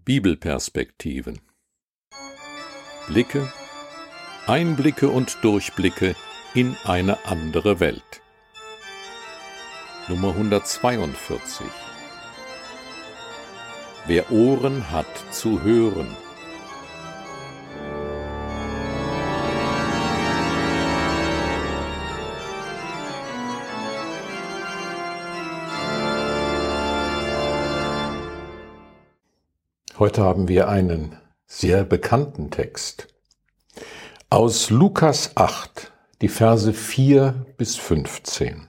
Bibelperspektiven. Blicke, Einblicke und Durchblicke in eine andere Welt. Nummer 142. Wer Ohren hat zu hören. Heute haben wir einen sehr bekannten Text aus Lukas 8, die Verse 4 bis 15.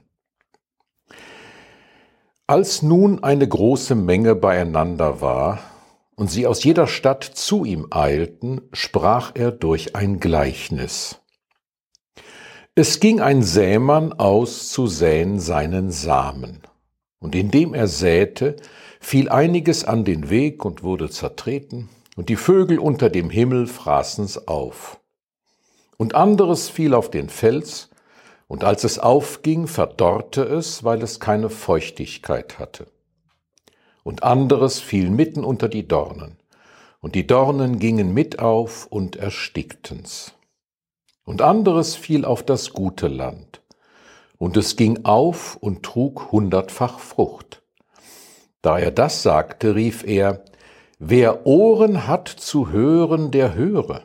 Als nun eine große Menge beieinander war und sie aus jeder Stadt zu ihm eilten, sprach er durch ein Gleichnis. Es ging ein Sämann aus zu säen seinen Samen, und indem er säte, fiel einiges an den Weg und wurde zertreten, und die Vögel unter dem Himmel fraßen's auf. Und anderes fiel auf den Fels, und als es aufging, verdorrte es, weil es keine Feuchtigkeit hatte. Und anderes fiel mitten unter die Dornen, und die Dornen gingen mit auf und erstickten's. Und anderes fiel auf das gute Land, und es ging auf und trug 100-fach Frucht. Da er das sagte, rief er: Wer Ohren hat zu hören, der höre.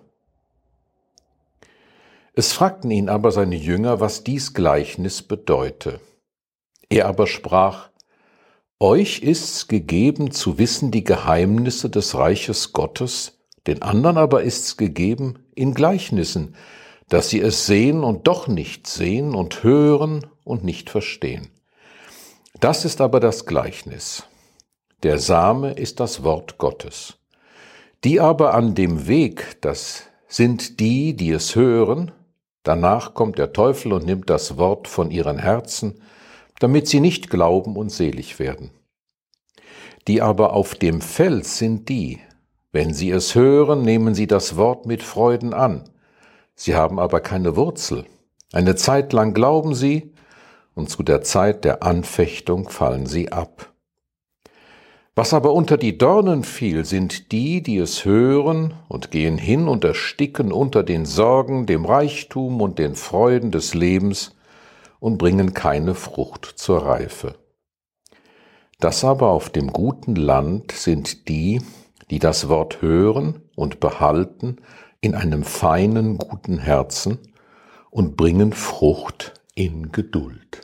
Es fragten ihn aber seine Jünger, was dies Gleichnis bedeute. Er aber sprach: Euch ist's gegeben zu wissen die Geheimnisse des Reiches Gottes, den anderen aber ist's gegeben in Gleichnissen, dass sie es sehen und doch nicht sehen und hören und nicht verstehen. Das ist aber das Gleichnis. Der Same ist das Wort Gottes. Die aber an dem Weg, das sind die, die es hören, danach kommt der Teufel und nimmt das Wort von ihren Herzen, damit sie nicht glauben und selig werden. Die aber auf dem Fels sind die, wenn sie es hören, nehmen sie das Wort mit Freuden an. Sie haben aber keine Wurzel. Eine Zeit lang glauben sie, und zu der Zeit der Anfechtung fallen sie ab. Was aber unter die Dornen fiel, sind die, die es hören und gehen hin und ersticken unter den Sorgen, dem Reichtum und den Freuden des Lebens und bringen keine Frucht zur Reife. Das aber auf dem guten Land sind die, die das Wort hören und behalten in einem feinen, guten Herzen und bringen Frucht in Geduld.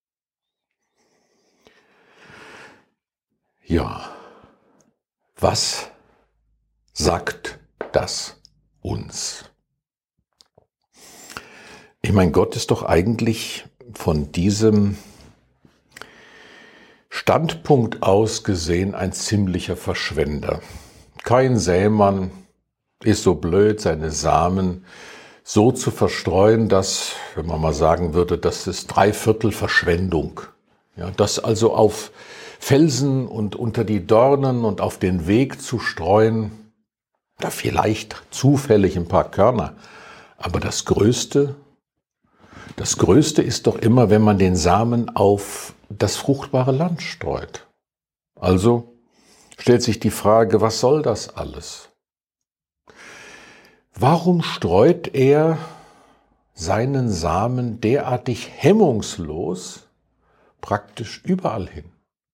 Ja, was sagt das uns? Ich meine, Gott ist doch eigentlich von diesem Standpunkt aus gesehen ein ziemlicher Verschwender. Kein Sämann ist so blöd, seine Samen so zu verstreuen, dass, wenn man mal sagen würde, das ist 3/4 Verschwendung. Ja, das also auf Felsen und unter die Dornen und auf den Weg zu streuen, da vielleicht zufällig ein paar Körner. Aber das Größte ist doch immer, wenn man den Samen auf das fruchtbare Land streut. Also stellt sich die Frage, was soll das alles? Warum streut er seinen Samen derartig hemmungslos praktisch überall hin?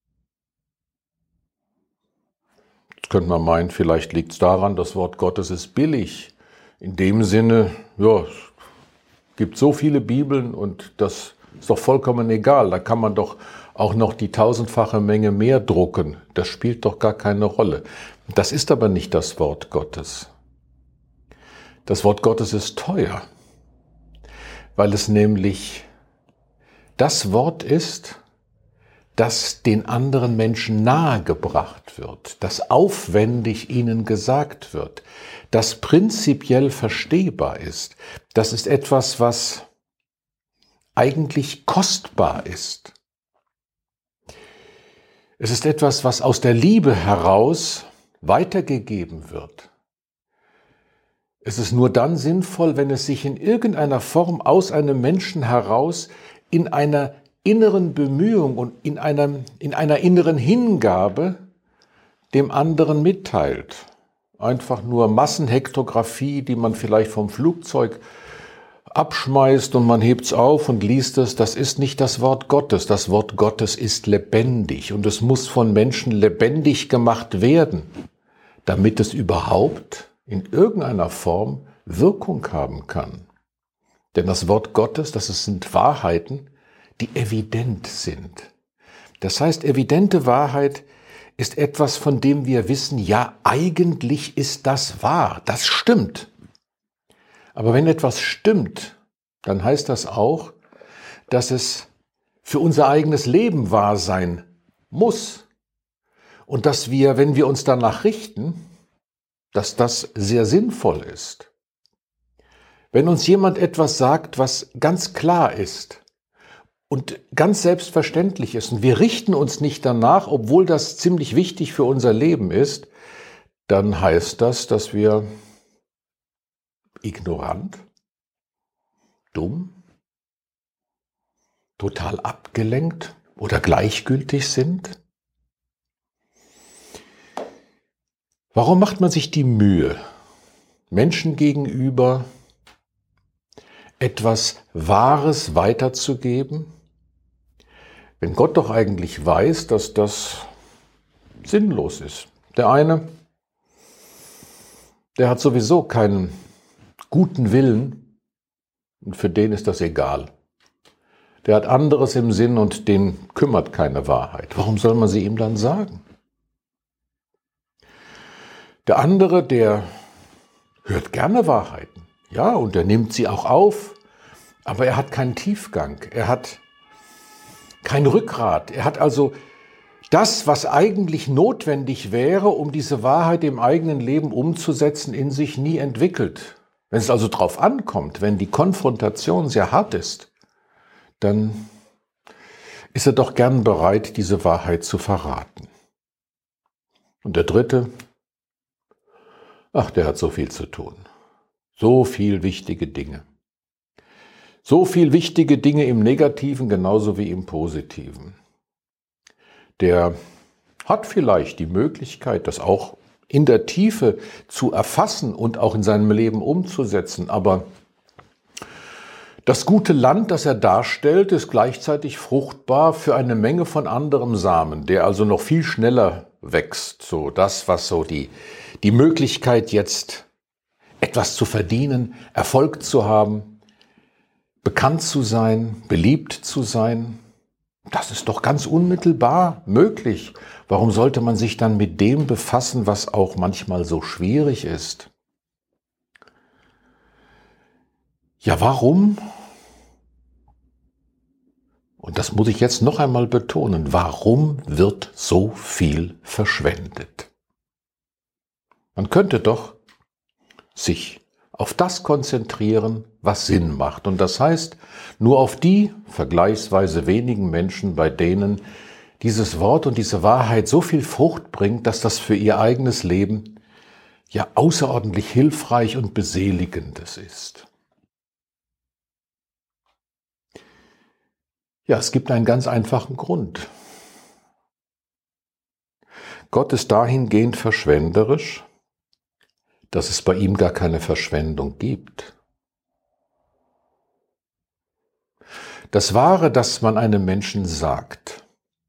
Jetzt könnte man meinen, vielleicht liegt es daran, das Wort Gottes ist billig. In dem Sinne, ja, es gibt so viele Bibeln und das ist doch vollkommen egal. Da kann man doch auch noch die 1000-fache Menge mehr drucken. Das spielt doch gar keine Rolle. Das ist aber nicht das Wort Gottes. Das Wort Gottes ist teuer, weil es nämlich das Wort ist, das den anderen Menschen nahegebracht wird, das aufwendig ihnen gesagt wird, das prinzipiell verstehbar ist. Das ist etwas, was eigentlich kostbar ist. Es ist etwas, was aus der Liebe heraus weitergegeben wird. Es ist nur dann sinnvoll, wenn es sich in irgendeiner Form aus einem Menschen heraus in einer inneren Bemühung und in einer inneren Hingabe dem anderen mitteilt. Einfach nur Massenhektographie, die man vielleicht vom Flugzeug abschmeißt und man hebt's auf und liest es, das ist nicht das Wort Gottes. Das Wort Gottes ist lebendig und es muss von Menschen lebendig gemacht werden, damit es überhaupt in irgendeiner Form Wirkung haben kann. Denn das Wort Gottes, sind Wahrheiten, die evident sind. Das heißt, evidente Wahrheit ist etwas, von dem wir wissen, ja, eigentlich ist das wahr, das stimmt. Aber wenn etwas stimmt, dann heißt das auch, dass es für unser eigenes Leben wahr sein muss. Und dass wir, wenn wir uns danach richten, dass das sehr sinnvoll ist. Wenn uns jemand etwas sagt, was ganz klar ist und ganz selbstverständlich ist, und wir richten uns nicht danach, obwohl das ziemlich wichtig für unser Leben ist, dann heißt das, dass wir ignorant, dumm, total abgelenkt oder gleichgültig sind? Warum macht man sich die Mühe, Menschen gegenüber etwas Wahres weiterzugeben, wenn Gott doch eigentlich weiß, dass das sinnlos ist? Der eine, der hat sowieso keinen guten Willen und für den ist das egal. Der hat anderes im Sinn und den kümmert keine Wahrheit. Warum soll man sie ihm dann sagen? Der andere, der hört gerne Wahrheiten, ja, und er nimmt sie auch auf, aber er hat keinen Tiefgang, er hat kein Rückgrat, er hat also das, was eigentlich notwendig wäre, um diese Wahrheit im eigenen Leben umzusetzen, in sich nie entwickelt. Wenn es also drauf ankommt, wenn die Konfrontation sehr hart ist, dann ist er doch gern bereit, diese Wahrheit zu verraten. Und der dritte, der hat so viel zu tun. So viel wichtige Dinge. So viel wichtige Dinge im Negativen genauso wie im Positiven. Der hat vielleicht die Möglichkeit, das auch in der Tiefe zu erfassen und auch in seinem Leben umzusetzen. Aber das gute Land, das er darstellt, ist gleichzeitig fruchtbar für eine Menge von anderem Samen, der also noch viel schneller wächst. So das, was so die Möglichkeit jetzt etwas zu verdienen, Erfolg zu haben, bekannt zu sein, beliebt zu sein, das ist doch ganz unmittelbar möglich. Warum sollte man sich dann mit dem befassen, was auch manchmal so schwierig ist? Ja, warum? Und das muss ich jetzt noch einmal betonen. Warum wird so viel verschwendet? Man könnte doch sich auf das konzentrieren, was Sinn macht. Und das heißt, nur auf die vergleichsweise wenigen Menschen, bei denen dieses Wort und diese Wahrheit so viel Frucht bringt, dass das für ihr eigenes Leben ja außerordentlich hilfreich und beseligendes ist. Ja, es gibt einen ganz einfachen Grund. Gott ist dahingehend verschwenderisch, dass es bei ihm gar keine Verschwendung gibt. Das Wahre, das man einem Menschen sagt,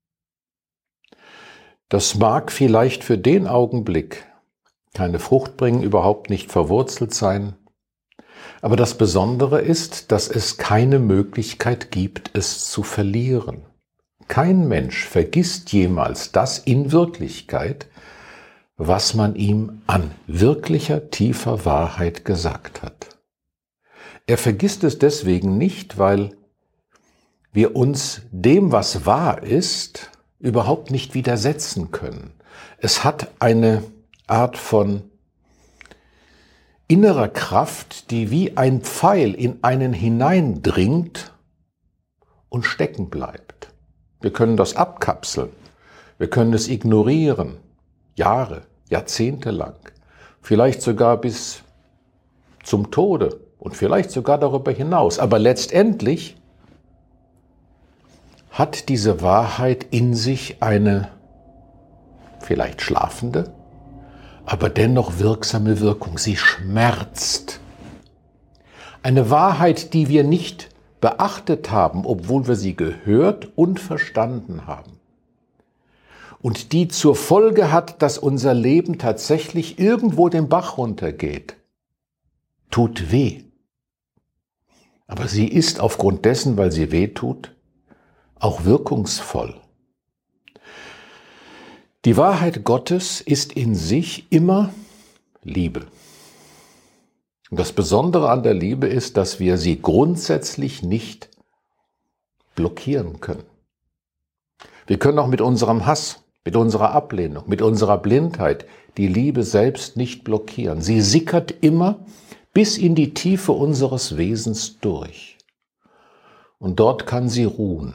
das mag vielleicht für den Augenblick keine Frucht bringen, überhaupt nicht verwurzelt sein, aber das Besondere ist, dass es keine Möglichkeit gibt, es zu verlieren. Kein Mensch vergisst jemals das in Wirklichkeit, was man ihm an wirklicher, tiefer Wahrheit gesagt hat. Er vergisst es deswegen nicht, weil wir uns dem, was wahr ist, überhaupt nicht widersetzen können. Es hat eine Art von innerer Kraft, die wie ein Pfeil in einen hineindringt und stecken bleibt. Wir können das abkapseln, wir können es ignorieren, Jahre, Jahrzehnte lang, vielleicht sogar bis zum Tode und vielleicht sogar darüber hinaus. Aber letztendlich hat diese Wahrheit in sich eine vielleicht schlafende, aber dennoch wirksame Wirkung. Sie schmerzt. Eine Wahrheit, die wir nicht beachtet haben, obwohl wir sie gehört und verstanden haben. Und die zur Folge hat, dass unser Leben tatsächlich irgendwo den Bach runtergeht. Tut weh. Aber sie ist aufgrund dessen, weil sie weh tut, auch wirkungsvoll. Die Wahrheit Gottes ist in sich immer Liebe. Und das Besondere an der Liebe ist, dass wir sie grundsätzlich nicht blockieren können. Wir können auch mit unserem Hass, mit unserer Ablehnung, mit unserer Blindheit die Liebe selbst nicht blockieren. Sie sickert immer bis in die Tiefe unseres Wesens durch. Und dort kann sie ruhen.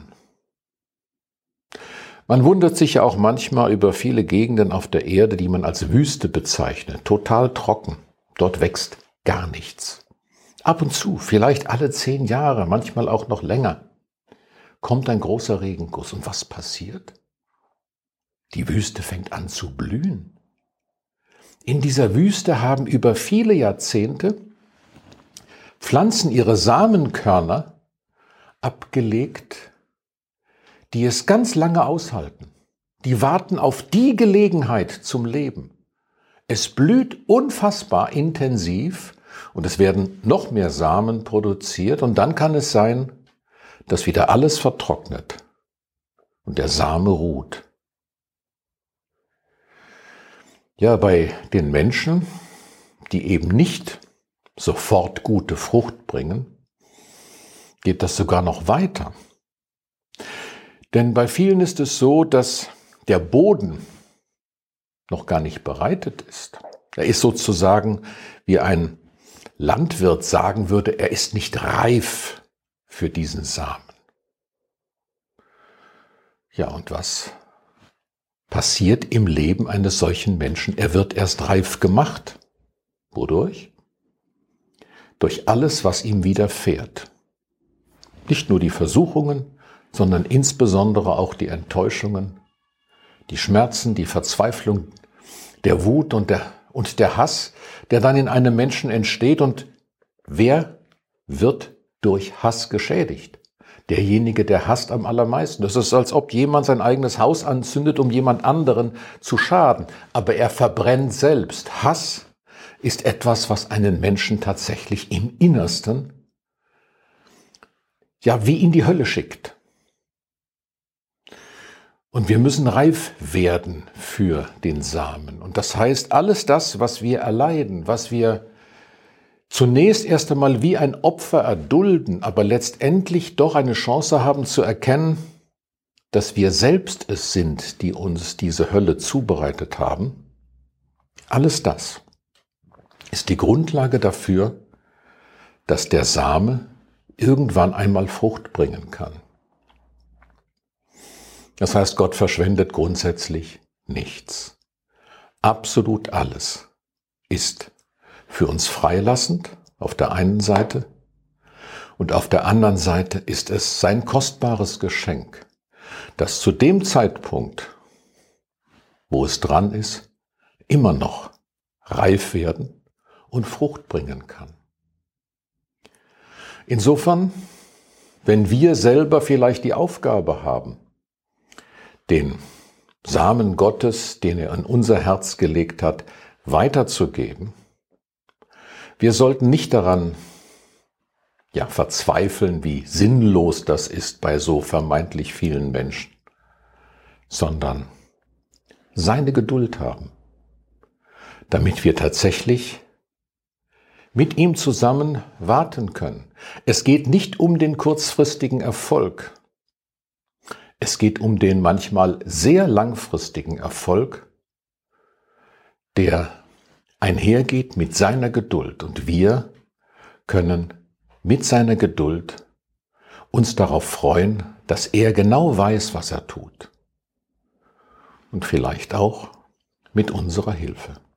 Man wundert sich ja auch manchmal über viele Gegenden auf der Erde, die man als Wüste bezeichnet, total trocken. Dort wächst gar nichts. Ab und zu, vielleicht alle 10 Jahre, manchmal auch noch länger, kommt ein großer Regenguss. Und was passiert? Die Wüste fängt an zu blühen. In dieser Wüste haben über viele Jahrzehnte Pflanzen ihre Samenkörner abgelegt, die es ganz lange aushalten. Die warten auf die Gelegenheit zum Leben. Es blüht unfassbar intensiv und es werden noch mehr Samen produziert und dann kann es sein, dass wieder alles vertrocknet und der Same ruht. Ja, bei den Menschen, die eben nicht sofort gute Frucht bringen, geht das sogar noch weiter. Denn bei vielen ist es so, dass der Boden noch gar nicht bereitet ist. Er ist sozusagen, wie ein Landwirt sagen würde, er ist nicht reif für diesen Samen. Ja, und was passiert im Leben eines solchen Menschen? Er wird erst reif gemacht. Wodurch? Durch alles, was ihm widerfährt. Nicht nur die Versuchungen, sondern insbesondere auch die Enttäuschungen, die Schmerzen, die Verzweiflung, der Wut und der Hass, der dann in einem Menschen entsteht. Und wer wird durch Hass geschädigt? Derjenige, der hasst am allermeisten. Das ist, als ob jemand sein eigenes Haus anzündet, um jemand anderen zu schaden. Aber er verbrennt selbst. Hass ist etwas, was einen Menschen tatsächlich im Innersten, ja, wie in die Hölle schickt. Und wir müssen reif werden für den Samen. Und das heißt, alles das, was wir erleiden, was wir zunächst erst einmal wie ein Opfer erdulden, aber letztendlich doch eine Chance haben zu erkennen, dass wir selbst es sind, die uns diese Hölle zubereitet haben. Alles das ist die Grundlage dafür, dass der Same irgendwann einmal Frucht bringen kann. Das heißt, Gott verschwendet grundsätzlich nichts. Absolut alles ist für uns freilassend auf der einen Seite und auf der anderen Seite ist es sein kostbares Geschenk, das zu dem Zeitpunkt, wo es dran ist, immer noch reif werden und Frucht bringen kann. Insofern, wenn wir selber vielleicht die Aufgabe haben, den Samen Gottes, den er in unser Herz gelegt hat, weiterzugeben, wir sollten nicht daran verzweifeln, wie sinnlos das ist bei so vermeintlich vielen Menschen, sondern seine Geduld haben, damit wir tatsächlich mit ihm zusammen warten können. Es geht nicht um den kurzfristigen Erfolg. Es geht um den manchmal sehr langfristigen Erfolg, der einhergeht mit seiner Geduld. Und wir können mit seiner Geduld uns darauf freuen, dass er genau weiß, was er tut. Und vielleicht auch mit unserer Hilfe.